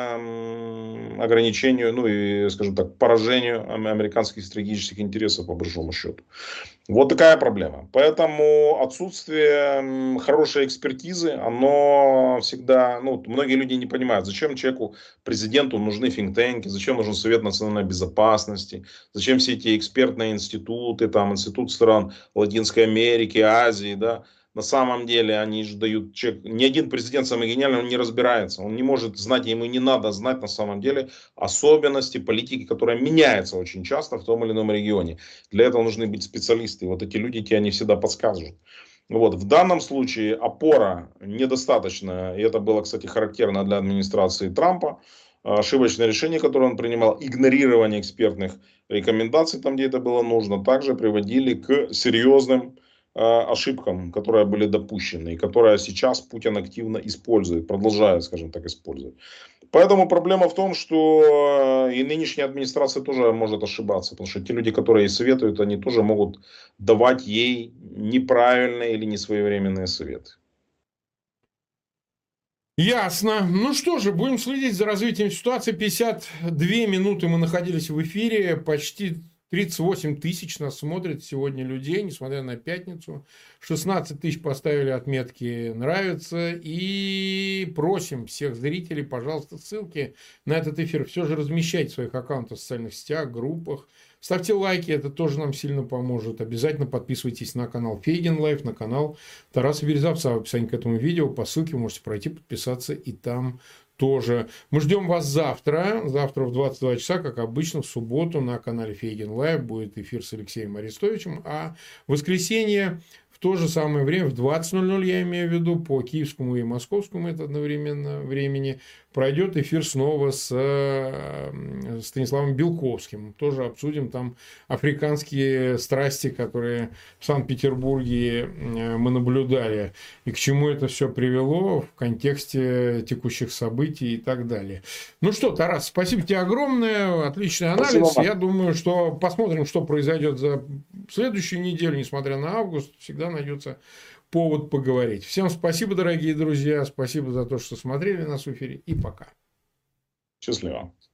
ограничению, ну и, скажем так, поражению американских стратегических интересов по большому счету. Вот такая проблема. Поэтому отсутствие хорошей экспертизы, оно всегда, ну, многие люди не понимают, зачем человеку, президенту нужны финтенки, зачем нужен Совет национальной безопасности, зачем все эти экспертные институты, там, институт стран Латинской Америки, Азии, да. На самом деле они же дают человек, ни один президент самый гениальный, он не разбирается, он не может знать, ему не надо знать на самом деле особенности политики, которая меняется очень часто в том или ином регионе. Для этого нужны быть специалисты. И вот эти люди тебе они всегда подскажут. Вот. В данном случае опора недостаточная. И это было, кстати, характерно для администрации Трампа. Ошибочное решение, которое он принимал, игнорирование экспертных рекомендаций там, где это было нужно, также приводили к серьезным ошибкам, которые были допущены. И которые сейчас Путин активно использует, продолжает, скажем так, использовать. Поэтому проблема в том, что и нынешняя администрация тоже может ошибаться, потому что те люди, которые ей советуют, они тоже могут давать ей неправильные или несвоевременные советы. Ясно. Ну что же, будем следить за развитием ситуации. 52 минуты мы находились в эфире, почти 38 тысяч нас смотрят сегодня людей, несмотря на пятницу. 16 тысяч поставили отметки «нравится». И просим всех зрителей, пожалуйста, ссылки на этот эфир все же размещайте в своих аккаунтах в социальных сетях, группах. Ставьте лайки, это тоже нам сильно поможет. Обязательно подписывайтесь на канал Фейген Лайф, на канал Тараса Березовца. В описании к этому видео по ссылке вы можете пройти, подписаться и там тоже. Мы ждем вас завтра. Завтра в 22 часа, как обычно, в субботу на канале Фейген Лайв будет эфир с Алексеем Арестовичем. А в воскресенье в то же самое время, в 20:00, я имею в виду, по киевскому и московскому это одновременно времени, пройдет эфир снова с Станиславом Белковским. Тоже обсудим там африканские страсти, которые в Санкт-Петербурге мы наблюдали. И к чему это все привело в контексте текущих событий и так далее. Ну что, Тарас, спасибо тебе огромное. Отличный анализ. Спасибо. Я думаю, что посмотрим, что произойдет за следующую неделю, несмотря на август. Всегда найдется повод поговорить. Всем спасибо, дорогие друзья. Спасибо за то, что смотрели нас в эфире. И пока. Счастливо.